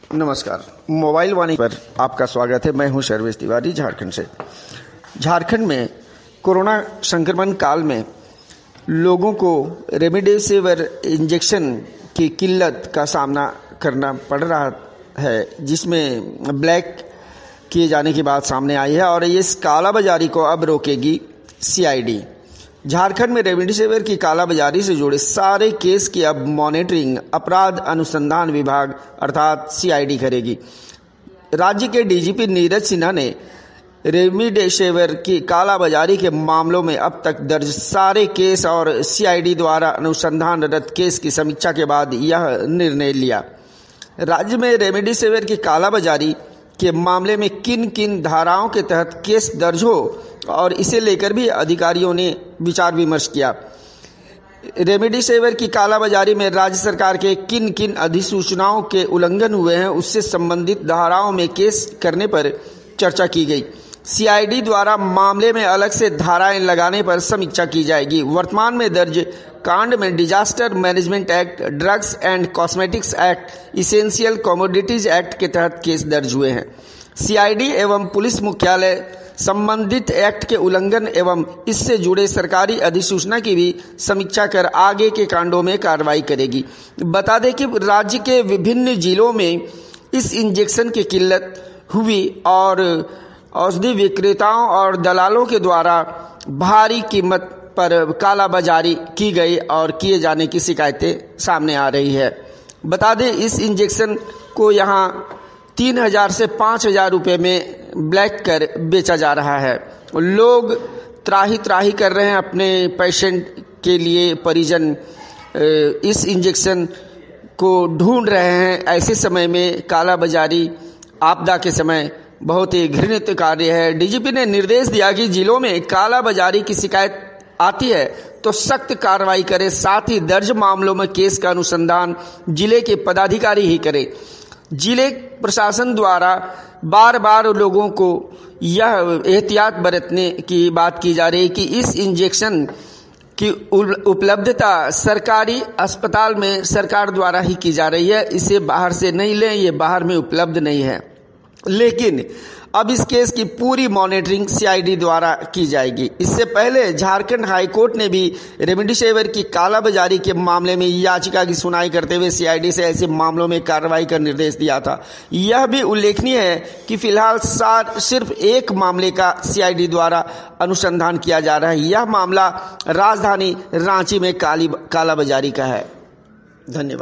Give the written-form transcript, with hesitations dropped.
नमस्कार। मोबाइल वाणी पर आपका स्वागत है। मैं हूं सर्वेश तिवारी, झारखंड से। झारखंड में कोरोना संक्रमण काल में लोगों को रेमडेसिविर इंजेक्शन की किल्लत का सामना करना पड़ रहा है, जिसमें ब्लैक किए जाने की बात सामने आई है और इस कालाबाजारी को अब रोकेगी सीआईडी। झारखंड में रेमडेसिविर की कालाबाजारी से जुड़े सारे केस की अब मॉनिटरिंग अपराध अनुसंधान विभाग अर्थात सीआईडी करेगी। राज्य के डीजीपी नीरज सिन्हा ने रेमडेसिविर की कालाबाजारी के मामलों में अब तक दर्ज सारे केस और सीआईडी द्वारा अनुसंधानरत केस की समीक्षा के बाद यह निर्णय लिया। राज्य में रेमडेसिविर की कालाबाजारी के मामले में किन किन धाराओं के तहत केस दर्ज हो और इसे लेकर भी अधिकारियों ने विचार विमर्श किया। रेमडेसिविर की कालाबाजारी में राज्य सरकार के किन किन अधिसूचनाओं के उल्लंघन हुए हैं, उससे संबंधित धाराओं में केस करने पर चर्चा की गई। सीआईडी द्वारा मामले में अलग से धाराएं लगाने पर समीक्षा की जाएगी। वर्तमान में दर्ज कांड में disaster management act, drugs and cosmetics act, essential commodities act के तहत केस दर्ज हुए हैं। सीआईडी एवं पुलिस मुख्यालय संबंधित एक्ट के उल्लंघन एवं इससे जुड़े सरकारी अधिसूचना की भी समीक्षा कर आगे के कांडों में कार्रवाई करेगी। बता दें कि राज्य के विभिन्न जिलों में इस इंजेक्शन की किल्लत हुई और औषधि विक्रेताओं और दलालों के द्वारा भारी कीमत पर कालाबाजारी की गई और किए जाने की शिकायतें सामने आ रही है। बता दें इस इंजेक्शन को यहाँ 3,000 से 5,000 रुपये में ब्लैक कर बेचा जा रहा है। लोग त्राही त्राही कर रहे हैं अपने पेशेंट के लिए। परिजन इस इंजेक्शन को ढूंढ रहे हैं। ऐसे समय में कालाबाजारी आपदा के समय बहुत ही घृणित कार्य है। डीजीपी ने निर्देश दिया कि जिलों में कालाबाजारी की शिकायत आती है तो सख्त कार्रवाई करें, साथ ही दर्ज मामलों में केस का अनुसंधान जिले के पदाधिकारी ही करें। जिले प्रशासन द्वारा बार बार लोगों को यह एहतियात बरतने की बात की जा रही है कि इस इंजेक्शन की उपलब्धता सरकारी अस्पताल में सरकार द्वारा ही की जा रही है। इसे बाहर से नहीं लें, ये बाहर में उपलब्ध नहीं है। लेकिन अब इस केस की पूरी मॉनिटरिंग सीआईडी द्वारा की जाएगी। इससे पहले झारखंड हाईकोर्ट ने भी रेमडेसिविर की कालाबाजारी के मामले में याचिका की सुनवाई करते हुए सीआईडी से ऐसे मामलों में कार्रवाई का निर्देश दिया था। यह भी उल्लेखनीय है कि फिलहाल सिर्फ एक मामले का सीआईडी द्वारा अनुसंधान किया जा रहा है। यह मामला राजधानी रांची में कालाबाजारी का है। धन्यवाद।